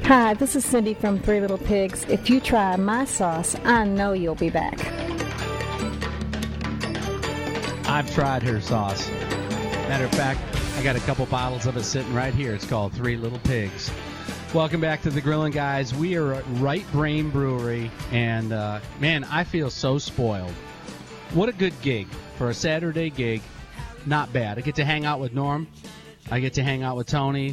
Hi, this is Cindy from Three Little Pigs. If you try my sauce, I know you'll be back. I've tried her sauce. Matter of fact, I got a couple bottles of it sitting right here. It's called Three Little Pigs. Welcome back to the Grillin' Guys. We are at Right Brain Brewery, and man, I feel so spoiled. What a good gig for a Saturday gig. Not bad. I get to hang out with Norm. I get to hang out with Tony.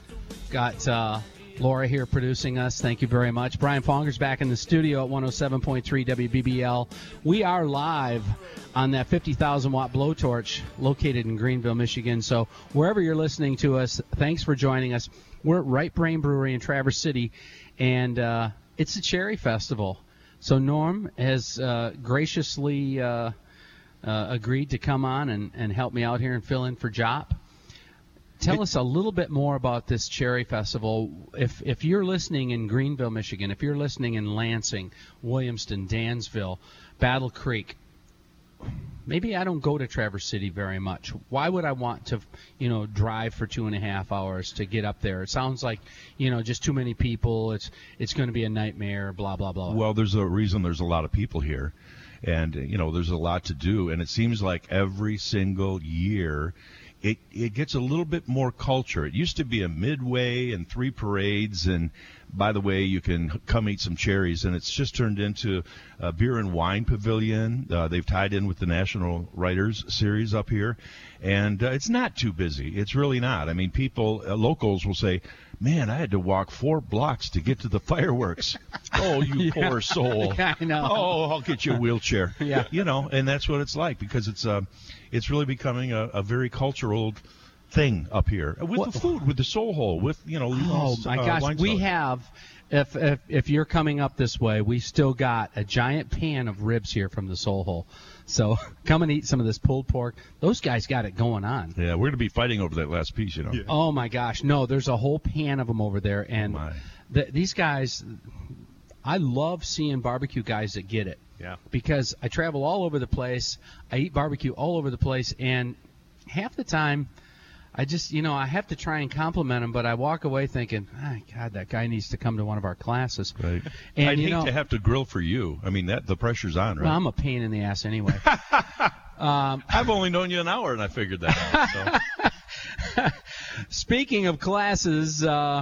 Got Laura here producing us. Thank you very much. Brian Fonger's back in the studio at 107.3 WBBL. We are live on that 50,000-watt blowtorch located in Greenville, Michigan. So wherever you're listening to us, thanks for joining us. We're at Right Brain Brewery in Traverse City, and it's a cherry festival. So Norm has graciously agreed to come on and help me out here and fill in for Jop. Tell us a little bit more about this cherry festival. If you're listening in Greenville, Michigan, if you're listening in Lansing, Williamston, Dansville, Battle Creek, maybe I don't go to Traverse City very much. Why would I want to, drive for 2.5 hours to get up there? It sounds like, just too many people. It's going to be a nightmare, blah, blah, blah. Well, there's a reason there's a lot of people here. And, there's a lot to do. And it seems like every single year it gets a little bit more culture. It used to be a midway and 3 parades, and by the way, you can come eat some cherries, and it's just turned into a beer and wine pavilion. They've tied in with the National Writers Series up here, and it's not too busy. It's really not. I mean, people, locals will say, man, I had to walk 4 blocks to get to the fireworks. Oh, you poor soul. Yeah, I know. Oh, I'll get you a wheelchair. Yeah. And that's what it's like, because it's really becoming a very cultural thing up here with the food, with the Soul Hole, with oh my gosh, we have. If you're coming up this way, we still got a giant pan of ribs here from the Soul Hole. So come and eat some of this pulled pork. Those guys got it going on. Yeah, we're going to be fighting over that last piece, Yeah. Oh my gosh, no, there's a whole pan of them over there, and these guys, I love seeing barbecue guys that get it. Yeah. Because I travel all over the place, I eat barbecue all over the place, and half the time, I just, I have to try and compliment him, but I walk away thinking, God, that guy needs to come to one of our classes. Right. And, I'd hate to have to grill for you. I mean, the pressure's on, right? Well, I'm a pain in the ass anyway. I've only known you an hour, and I figured that out. So. Speaking of classes,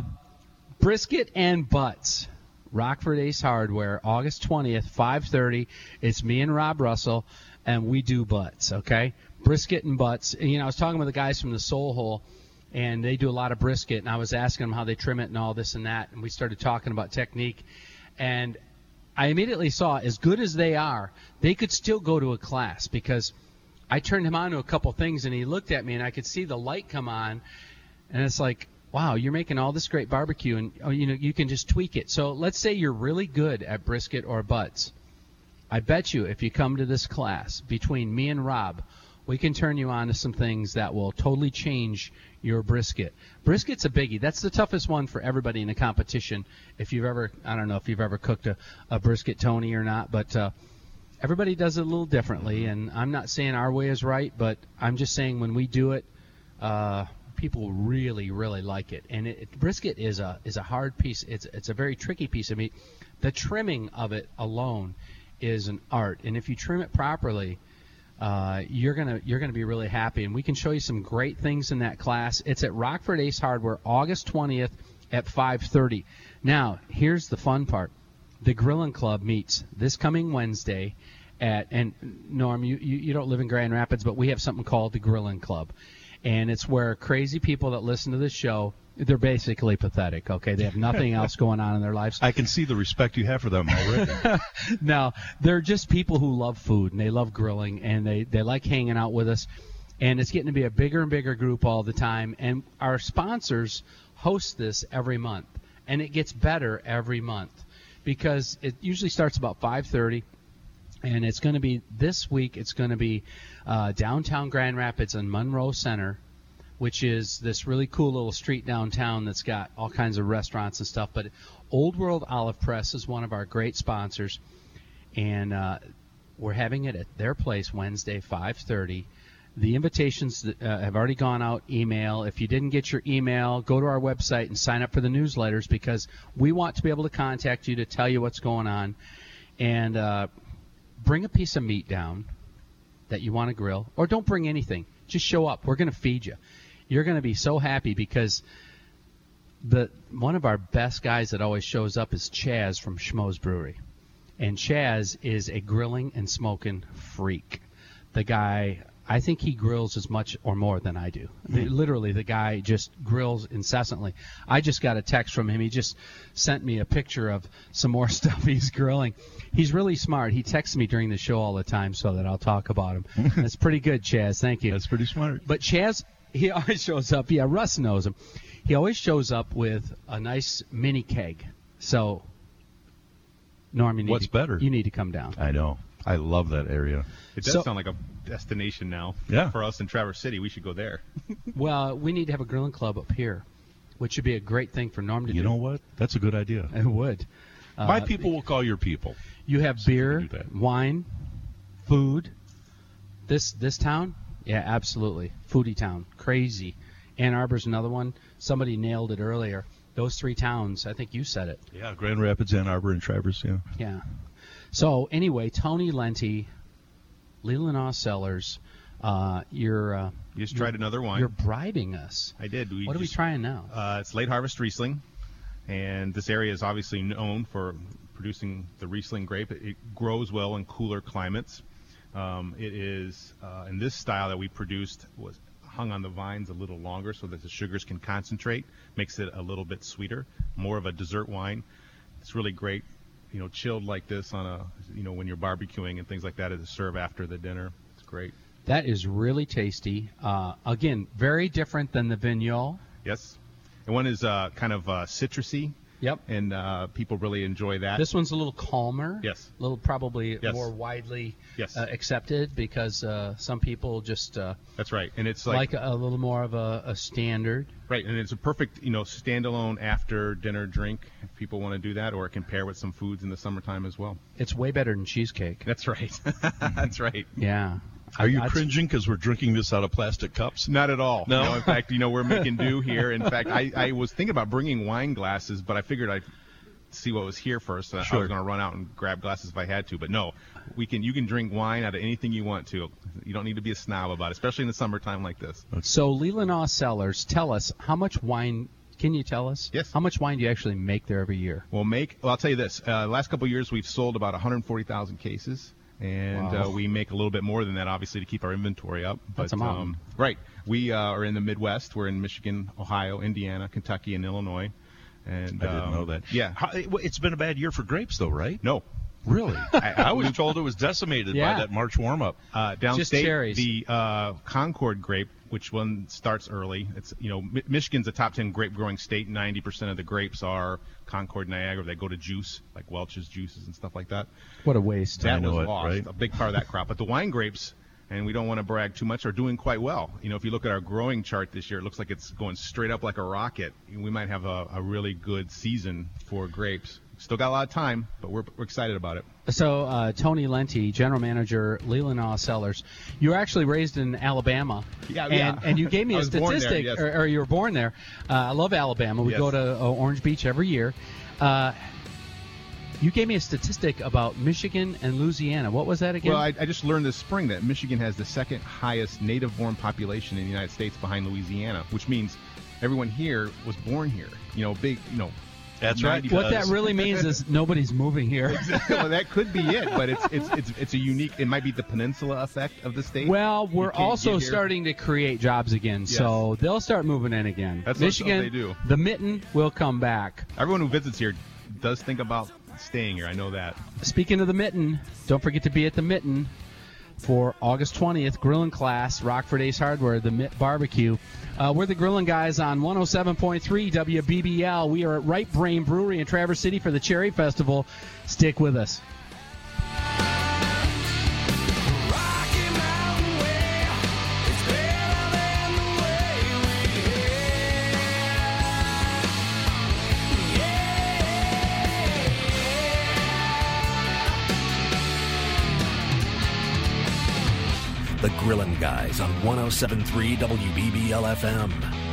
brisket and butts. Rockford Ace Hardware, August 20th, 5:30. It's me and Rob Russell, and we do butts, okay? Brisket and butts. I was talking with the guys from the Soul Hole, and they do a lot of brisket, and I was asking them how they trim it and all this and that, and we started talking about technique. And I immediately saw, as good as they are, they could still go to a class, because I turned him on to a couple things, and he looked at me, and I could see the light come on, and it's like, wow, you're making all this great barbecue, and you can just tweak it. So let's say you're really good at brisket or butts. I bet you if you come to this class, between me and Rob, we can turn you on to some things that will totally change your brisket. Brisket's a biggie. That's the toughest one for everybody in a competition. If you've ever, I don't know if you've ever cooked a brisket, Tony, or not, but everybody does it a little differently, and I'm not saying our way is right, but I'm just saying when we do it, people really, really like it. And brisket is a hard piece. It's a very tricky piece of meat. The trimming of it alone is an art, and if you trim it properly, you're gonna be really happy. And we can show you some great things in that class. It's at Rockford Ace Hardware, August 20th at 5:30. Now, here's the fun part: the Grillin' Club meets this coming Wednesday and Norm, you don't live in Grand Rapids, but we have something called the Grillin' Club. And it's where crazy people that listen to this show, they're basically pathetic, okay? They have nothing else going on in their lives. I can see the respect you have for them already. No, they're just people who love food, and they love grilling, and they like hanging out with us. And it's getting to be a bigger and bigger group all the time. And our sponsors host this every month, and it gets better every month because it usually starts about 5:30. And it's going to be this week. It's going to be downtown Grand Rapids and Monroe Center, which is this really cool little street downtown that's got all kinds of restaurants and stuff. But Old World Olive Press is one of our great sponsors, and we're having it at their place Wednesday, 5:30. The invitations have already gone out, email. If you didn't get your email, go to our website and sign up for the newsletters, because we want to be able to contact you to tell you what's going on. And bring a piece of meat down that you want to grill, or don't bring anything. Just show up. We're going to feed you. You're going to be so happy, because one of our best guys that always shows up is Chaz from Schmo's Brewery. And Chaz is a grilling and smoking freak. The guy, I think he grills as much or more than I do. Literally, the guy just grills incessantly. I just got a text from him. He just sent me a picture of some more stuff he's grilling. He's really smart. He texts me during the show all the time so that I'll talk about him. That's pretty good, Chaz. Thank you. That's pretty smart. But Chaz, he always shows up. Yeah, Russ knows him. He always shows up with a nice mini keg. So, Norm, What's better? You need to come down. I know. I love that area. It does sound like a destination now. Yeah. For us in Traverse City, we should go there. Well, we need to have a grilling club up here, which would be a great thing for Norm to do. You know what? That's a good idea. It would. My people will call your people. You have beer, wine, food. This town? Yeah, absolutely. Foodie town. Crazy. Ann Arbor's another one. Somebody nailed it earlier. Those three towns, I think you said it. Yeah, Grand Rapids, Ann Arbor, and Traverse, yeah. Yeah. So, anyway, Tony Lenti, Leelanau Cellars, you just tried another wine. You're bribing us. I did. What are we trying now? It's late harvest Riesling, and this area is obviously known for producing the Riesling grape. It grows well in cooler climates. It is, in this style that we produced, was hung on the vines a little longer so that the sugars can concentrate, makes it a little bit sweeter, more of a dessert wine. It's really great, chilled like this on when you're barbecuing and things like that, to serve after the dinner. It's great. That is really tasty. Again, very different than the Vigneault. Yes. And one is kind of citrusy. Yep. And people really enjoy that. This one's a little calmer. Yes. A little probably Yes. more widely Yes. accepted, because some people just That's right. And it's like a little more of a standard. Right, and it's a perfect, standalone after dinner drink if people want to do that, or it can pair with some foods in the summertime as well. It's way better than cheesecake. That's right. That's right. Yeah. Are you cringing because we're drinking this out of plastic cups? Not at all. No? In fact, we're making do here. In fact, I was thinking about bringing wine glasses, but I figured I'd see what was here first. I was going to run out and grab glasses if I had to. But no, you can drink wine out of anything you want to. You don't need to be a snob about it, especially in the summertime like this. So Leelanau Cellars, tell us, how much wine, can you tell us? Yes. How much wine do you actually make there every year? Well, I'll tell you this. The last couple of years, we've sold about 140,000 cases. And Wow. We make a little bit more than that, obviously, to keep our inventory up. That's a mountain. Right. We are in the Midwest. We're in Michigan, Ohio, Indiana, Kentucky, and Illinois. And I didn't know that. Yeah. It's been a bad year for grapes, though, right? No. Really? I was told it was decimated by that March warm-up. Downstate, Just cherries. The Concord grape, which one starts early. It's Michigan's a top 10 grape growing state. 90% of the grapes are Concord, Niagara. They go to juice, like Welch's juices and stuff like that. What a waste. That I know was it, lost, right? a big part of that crop. But the wine grapes, and we don't want to brag too much, are doing quite well. If you look at our growing chart this year, it looks like it's going straight up like a rocket. We might have a really good season for grapes. Still got a lot of time, but we're excited about it. So Tony Lenti, general manager, Leelanau Cellars, you were actually raised in Alabama. Yeah. And you gave me I a was born there, statistic, yes. or you were born there. I love Alabama. We Yes. go to Orange Beach every year. You gave me a statistic about Michigan and Louisiana. What was that again? Well, I just learned this spring that Michigan has the second highest native-born population in the United States behind Louisiana, which means everyone here was born here. That's right. What that really means is nobody's moving here. Well, that could be it, but it's a unique. It might be the peninsula effect of the state. Well, we're You can't also get here. starting to create jobs again, so they'll start moving in again. That's what Michigan, they do. The Mitten will come back. Everyone who visits here does think about staying here. I know that. Speaking of the Mitten, don't forget to be at the Mitten for August 20th, grilling class, Rockford Ace Hardware, the Mitt Barbecue. We're the grilling guys on 107.3 WBBL. We are at Right Brain Brewery in Traverse City for the Cherry Festival. Stick with us. The Grillin' Guys on 107.3 WBBL FM.